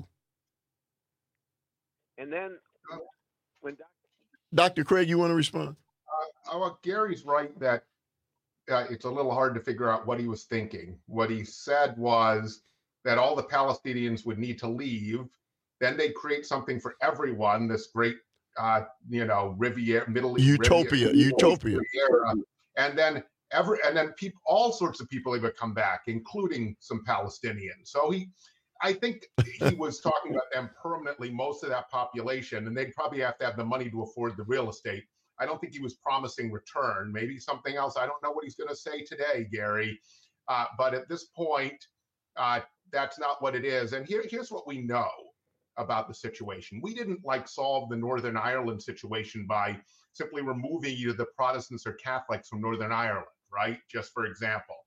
Speaker 3: And then when
Speaker 15: Dr. Craig, you want to respond?
Speaker 16: Well, Gary's right that it's a little hard to figure out what he was thinking. What he said was that all the Palestinians would need to leave. Then they'd create something for everyone, this great, Riviera, Middle East
Speaker 15: utopia.
Speaker 16: Riviera. And then all sorts of people would come back, including some Palestinians. So I think he was talking about them permanently, most of that population, and they'd probably have to have the money to afford the real estate. I don't think he was promising return, maybe something else. I don't know what he's going to say today, Gary. But at this point, that's not what it is. And here's what we know about the situation. We didn't solve the Northern Ireland situation by simply removing either the Protestants or Catholics from Northern Ireland, right? Just for example.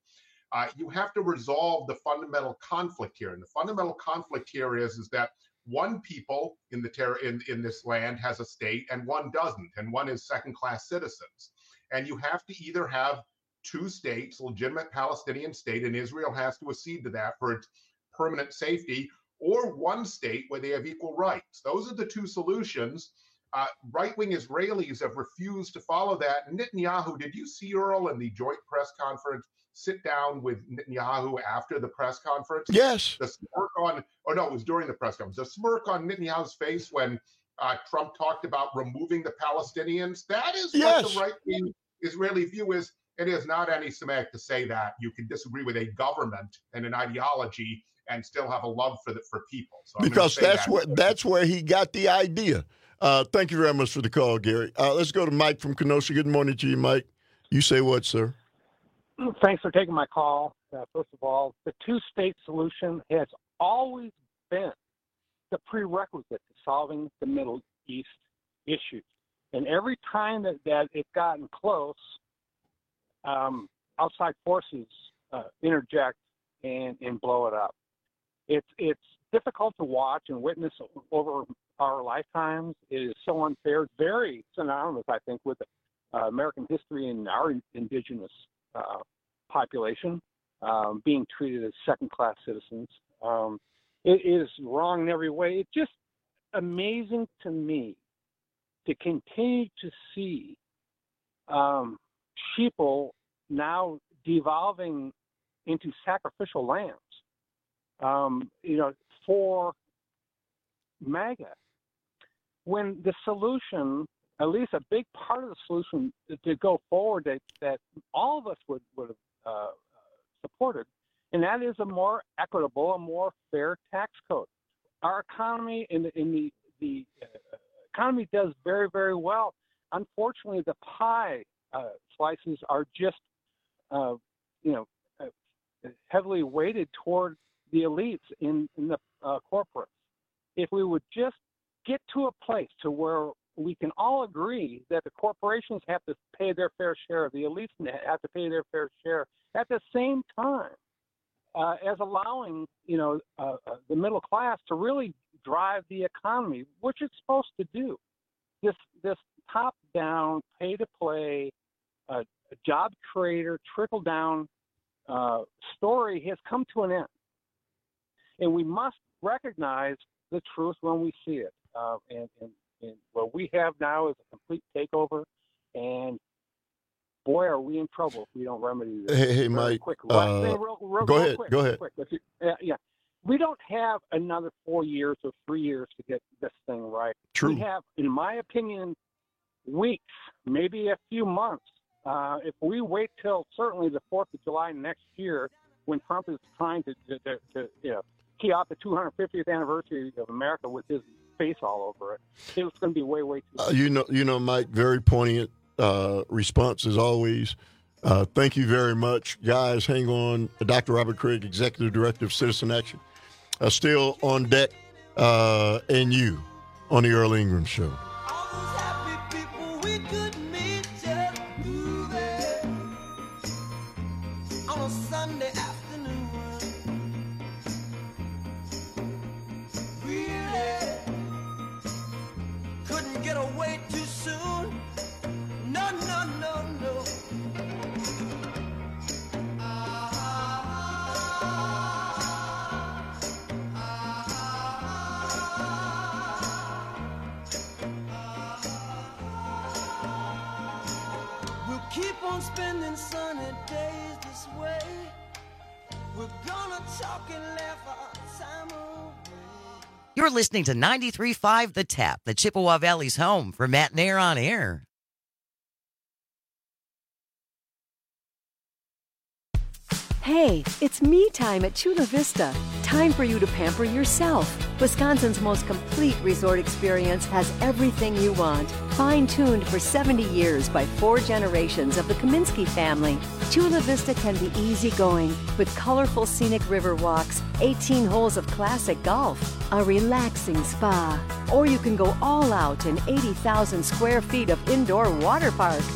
Speaker 16: you have to resolve the fundamental conflict here. And the fundamental conflict here is that one people in this land has a state and one doesn't, and one is second-class citizens. And you have to either have two states, legitimate Palestinian state, and Israel has to accede to that for its permanent safety, or one state where they have equal rights. Those are the two solutions. Right-wing Israelis have refused to follow that. Netanyahu, did you see, Earl, in the joint press conference, sit down with Netanyahu after the press conference?
Speaker 15: Yes.
Speaker 16: The smirk on, oh no, it was during the press conference. The smirk on Netanyahu's face when Trump talked about removing the Palestinians. That is what the right-wing Israeli view is. It is not anti-Semitic to say that. You can disagree with a government and an ideology and still have a love for people. So
Speaker 15: because that's where he got the idea. Thank you very much for the call, Gary. Let's go to Mike from Kenosha. Good morning to you, Mike. You say what, sir?
Speaker 1: Thanks for taking my call. First of all, the two-state solution has always been the prerequisite to solving the Middle East issues. And every time that it's gotten close, outside forces interject and blow it up. It's difficult to watch and witness over our lifetimes. It is so unfair. It's very synonymous, I think, with American history and our indigenous population being treated as second-class citizens. It is wrong in every way. It's just amazing to me to continue to see sheeple now devolving into sacrificial lambs, for MAGA. When the solution, at least a big part of the solution to go forward that all of us would have supported, and that is a more equitable, a more fair tax code. Our economy the economy does very, very well. Unfortunately, the pie slices are just, heavily weighted toward the elites in the corporates. If we would just get to a place to where we can all agree that the corporations have to pay their fair share, the elites have to pay their fair share, at the same time as allowing, the middle class to really drive the economy, which it's supposed to do. This top-down, pay-to-play, job creator, trickle-down story has come to an end. And we must recognize the truth when we see it. And what we have now is a complete takeover, and boy, are we in trouble if we don't remedy this.
Speaker 15: Hey, Mike. Go ahead.
Speaker 1: Yeah. We don't have another 4 years or 3 years to get this thing right.
Speaker 15: True.
Speaker 1: We have, in my opinion, weeks, maybe a few months. If we wait till certainly the 4th of July next year, when Trump is trying to key off the 250th anniversary of America with his face all over it, it's going to be way, way too
Speaker 15: Mike, very poignant response as always. Thank you very much. Guys, hang on. Dr. Robert Craig, Executive Director of Citizen Action, still on deck, and you on the Earl Ingram Show.
Speaker 5: Spending sunny days this way. We're gonna talk and laugh our time away.
Speaker 22: You're listening to 93.5 The Tap, the Chippewa Valley's home for Matt Nair on Air.
Speaker 6: Hey, it's me time at Chula Vista. Time for you to pamper yourself. Wisconsin's most complete resort experience has everything you want. Fine-tuned for 70 years by 4 generations of the Kaminsky family. Chula Vista can be easygoing with colorful scenic river walks, 18 holes of classic golf, a relaxing spa. Or you can go all out in 80,000 square feet of indoor water park.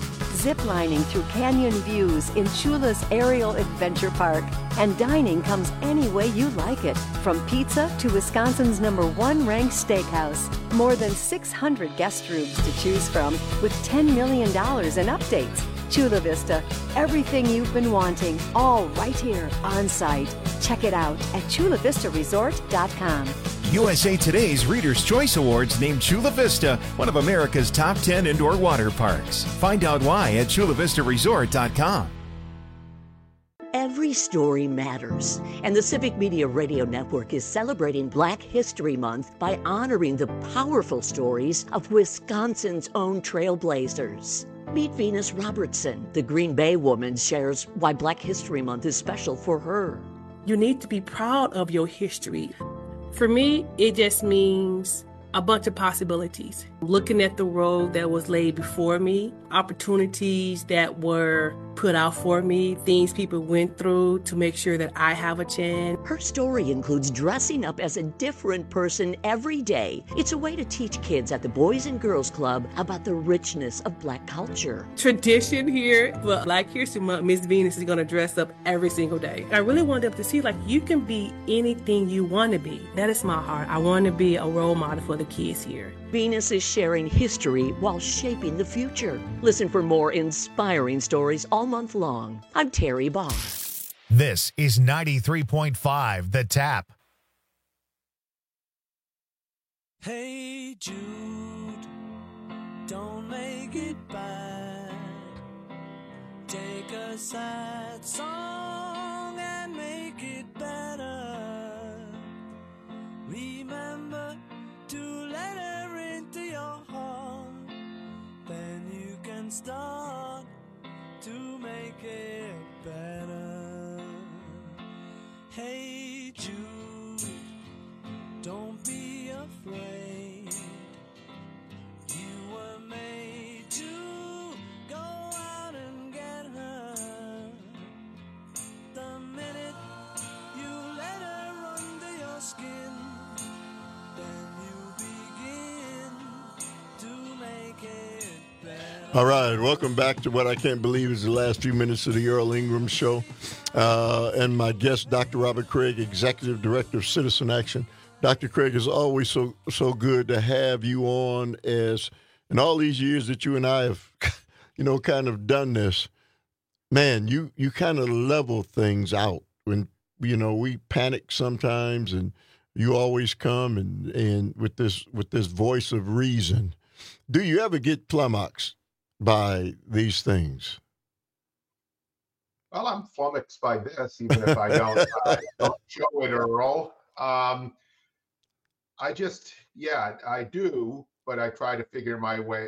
Speaker 6: zip-lining through canyon views in Chula's Aerial Adventure Park. And dining comes any way you like it, from pizza to Wisconsin's #1 ranked steakhouse. More than 600 guest rooms to choose from, with $10 million in updates. Chula Vista, everything you've been wanting, all right here on site. Check it out at chulavistaresort.com.
Speaker 9: USA Today's Reader's Choice Awards named Chula Vista one of America's top 10 indoor water parks. Find out why at chulavistaresort.com.
Speaker 18: Every story matters, and the Civic Media Radio Network is celebrating Black History Month by honoring the powerful stories of Wisconsin's own trailblazers. Meet Venus Robertson. The Green Bay woman shares why Black History Month is special for her.
Speaker 14: You need to be proud of your history. For me, it just means a bunch of possibilities. Looking at the road that was laid before me, opportunities that were put out for me, things people went through to make sure that I have a chance.
Speaker 18: Her story includes dressing up as a different person every day. It's a way to teach kids at the Boys and Girls Club about the richness of Black culture.
Speaker 14: Tradition here, but Black History Month, Miss Venus is going to dress up every single day. I really want them to see, like, you can be anything you want to be. That is my heart. I want to be a role model for the kids here.
Speaker 18: Venus is sharing history while shaping the future. Listen for more inspiring stories all month long. I'm Terry Baugh.
Speaker 2: This is 93.5 The Tap.
Speaker 5: Hey Jude, don't make it bad. Take a sad song and make it better. Remember to let her into your heart, then you can start to make it better. Hey Jude, don't be afraid. You were made to go out and get her. The minute you let her under your skin, then you begin to make it better.
Speaker 15: All right, welcome back to what I can't believe is the last few minutes of the Earl Ingram Show. And my guest, Dr. Robert Craig, Executive Director of Citizen Action. Dr. Craig, is always so good to have you on, as in all these years that you and I have, kind of done this. Man, you kind of level things out when, we panic sometimes, and you always come and with this voice of reason. Do you ever get flummoxed by these things?
Speaker 16: Well, I'm flummoxed by this, even if I don't show it, Earl. I do, but I try to figure my way.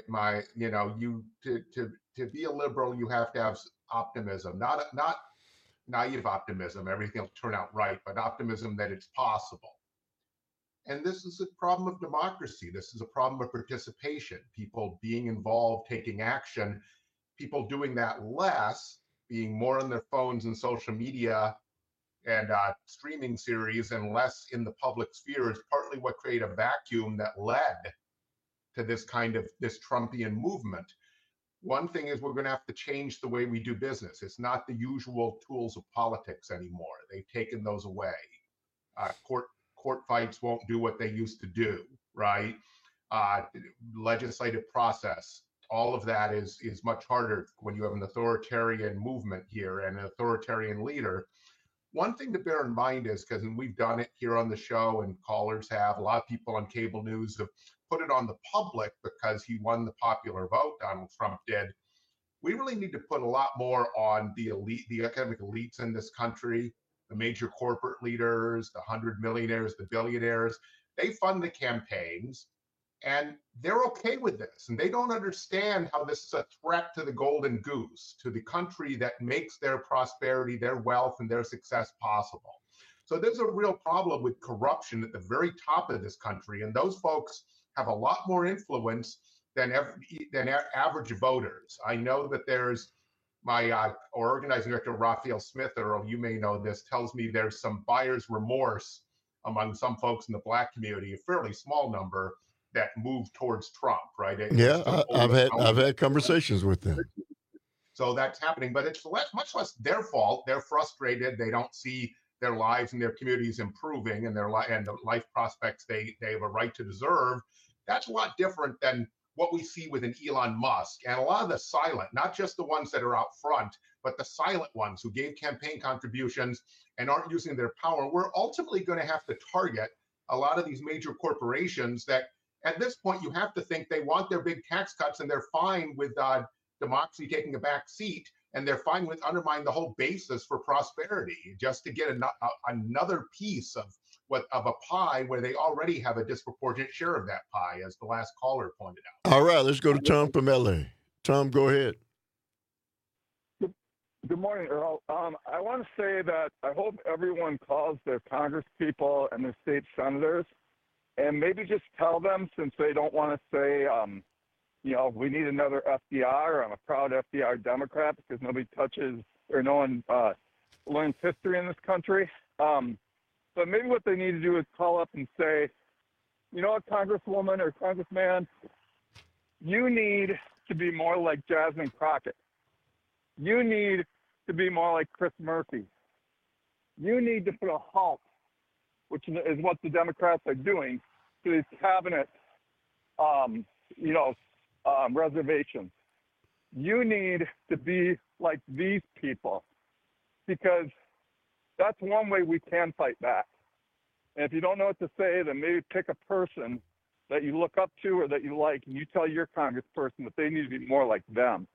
Speaker 16: To be a liberal, you have to have optimism, not naive optimism. Everything will turn out right, but optimism that it's possible. And this is a problem of democracy. This is a problem of participation, people being involved, taking action, people doing that less, being more on their phones and social media and streaming series and less in the public sphere is partly what created a vacuum that led to this Trumpian movement. One thing is we're going to have to change the way we do business. It's not the usual tools of politics anymore. They've taken those away. Court fights won't do what they used to do, right? Legislative process, all of that is much harder when you have an authoritarian movement here and an authoritarian leader. One thing to bear in mind is, because we've done it here on the show and callers have, a lot of people on cable news have put it on the public because he won the popular vote, Donald Trump did. We really need to put a lot more on the elite, the economic elites in this country, the major corporate leaders, the 100 millionaires, the billionaires. They fund the campaigns and they're okay with this. And they don't understand how this is a threat to the golden goose, to the country that makes their prosperity, their wealth, and their success possible. So there's a real problem with corruption at the very top of this country. And those folks have a lot more influence than average voters. I know that there's my organizing director, Raphael Smith, Earl, you may know this, tells me there's some buyer's remorse among some folks in the Black community, a fairly small number, that move towards Trump, right?
Speaker 15: Yeah, I've had conversations with them.
Speaker 16: So that's happening, but it's much less their fault. They're frustrated. They don't see their lives and their communities improving, and and the life prospects they have a right to deserve. That's a lot different than what we see with an Elon Musk and a lot of the silent, not just the ones that are out front, but the silent ones who gave campaign contributions and aren't using their power. We're ultimately going to have to target a lot of these major corporations that at this point you have to think they want their big tax cuts, and they're fine with democracy taking a back seat, and they're fine with undermining the whole basis for prosperity just to get another piece of a pie where they already have a disproportionate share of that pie, as the last caller pointed out.
Speaker 15: All right, let's go to Tom from LA. Tom, go ahead.
Speaker 8: Good morning, Earl. I want to say that I hope everyone calls their Congress people and their state senators, and maybe just tell them, since they don't want to say, we need another FDR. I'm a proud FDR Democrat, because nobody touches or no one learns history in this country. But maybe what they need to do is call up and say, you know what, Congresswoman or Congressman, you need to be more like Jasmine Crockett. You need to be more like Chris Murphy. You need to put a halt, which is what the Democrats are doing, to these cabinet, reservations. You need to be like these people, because that's one way we can fight back. And if you don't know what to say, then maybe pick a person that you look up to or that you like, and you tell your congressperson that they need to be more like them.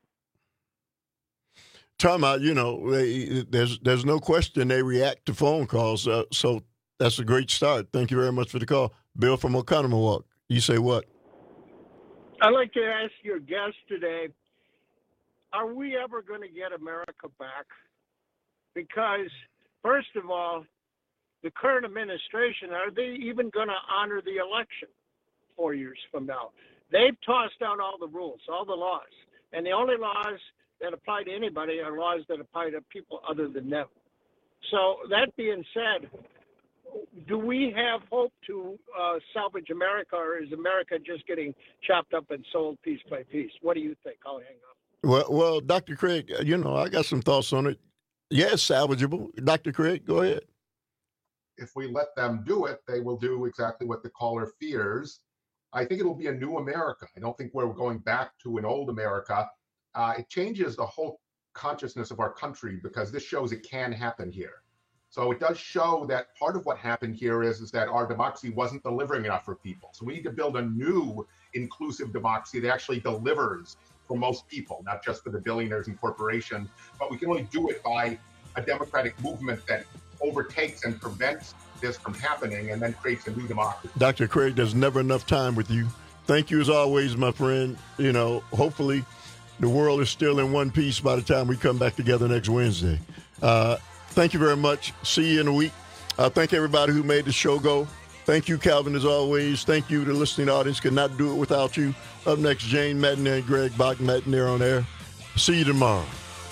Speaker 15: Tom, there's no question they react to phone calls, so that's a great start. Thank you very much for the call. Bill from Oconomowoc, you say what?
Speaker 11: I'd like to ask your guest today, are we ever going to get America back? Because, first of all, the current administration, are they even going to honor the election 4 years from now? They've tossed out all the rules, all the laws. And the only laws that apply to anybody are laws that apply to people other than them. So that being said, do we have hope to salvage America, or is America just getting chopped up and sold piece by piece? What do you think? I'll hang up.
Speaker 15: Well, Dr. Craig, I got some thoughts on it. Yeah, it's salvageable. Dr. Craig, go ahead.
Speaker 16: If we let them do it, they will do exactly what the caller fears. I think it will be a new America. I don't think we're going back to an old America. It changes the whole consciousness of our country, because this shows it can happen here. So it does show that part of what happened here is that our democracy wasn't delivering enough for people. So we need to build a new inclusive democracy that actually delivers for most people, not just for the billionaires and corporations. But we can only do it by a democratic movement that overtakes and prevents this from happening, and then creates a new democracy.
Speaker 15: Dr. Craig, there's never enough time with you. Thank you as always, my friend. Hopefully the world is still in one piece by the time we come back together next Wednesday. Thank you very much. See you in a week. Thank everybody who made the show go. Thank you, Calvin, as always. Thank you to the listening audience. Could not do it without you. Up next, Jane Madden and Greg Bach Madden on air. See you tomorrow.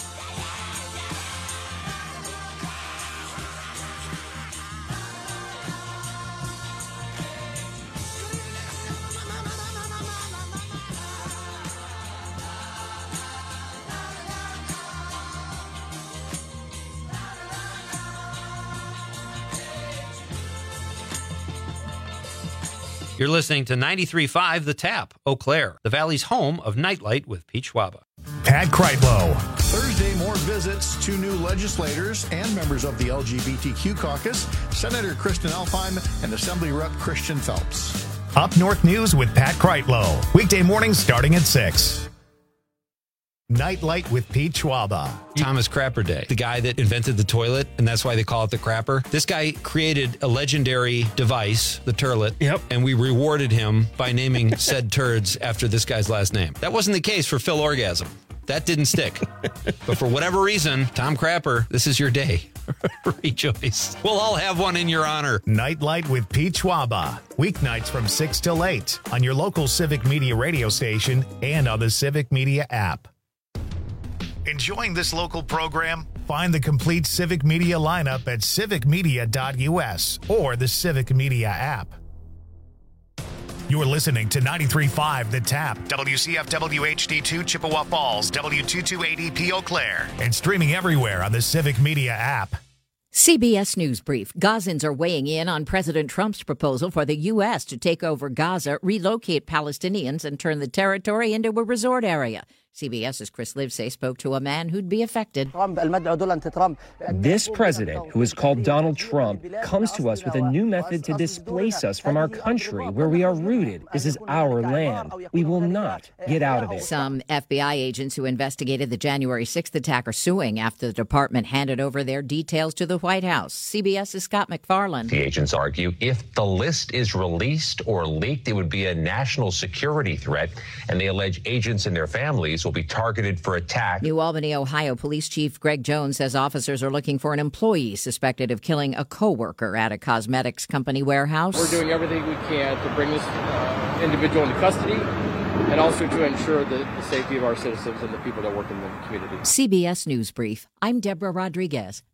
Speaker 12: You're listening to 93.5 The Tap, Eau Claire, the Valley's home of Nightlight with Pete Schwaba.
Speaker 2: Pat Kreitlow.
Speaker 17: Thursday, more visits. 2 new legislators and members of the LGBTQ caucus, Senator Kristen Alfheim and Assembly Rep Christian Phelps.
Speaker 2: Up North News with Pat Kreitlow. Weekday mornings starting at 6. Nightlight with Pete Schwaba.
Speaker 12: Thomas Crapper Day, the guy that invented the toilet, and that's why they call it the crapper. This guy created a legendary device, the turlet, and we rewarded him by naming said turds after this guy's last name. That wasn't the case for Phil Orgasm. That didn't stick. But for whatever reason, Tom Crapper, this is your day. Rejoice. We'll all have one in your honor.
Speaker 2: Nightlight with Pete Schwaba. Weeknights from 6 till 8 on your local Civic Media radio station and on the Civic Media app. Enjoying this local program? Find the complete Civic Media lineup at civicmedia.us or the Civic Media app. You're listening to 93.5 The Tap, WCFW HD2 Chippewa Falls, W228EP Eau Claire, and streaming everywhere on the Civic Media app.
Speaker 7: CBS News Brief. Gazans are weighing in on President Trump's proposal for the U.S. to take over Gaza, relocate Palestinians, and turn the territory into a resort area. CBS's Chris Livesay spoke to a man who'd be affected.
Speaker 10: This president, who is called Donald Trump, comes to us with a new method to displace us from our country where we are rooted. This is our land. We will not get out of it.
Speaker 7: Some FBI agents who investigated the January 6th attack are suing after the department handed over their details to the White House. CBS's Scott McFarland.
Speaker 19: The agents argue if the list is released or leaked, it would be a national security threat, and they allege agents and their families will be targeted for attack.
Speaker 7: New Albany, Ohio Police Chief Greg Jones says officers are looking for an employee suspected of killing a co-worker at a cosmetics company warehouse.
Speaker 24: We're doing everything we can to bring this individual into custody and also to ensure the safety of our citizens and the people that work in the community.
Speaker 7: CBS News Brief. I'm Deborah Rodriguez.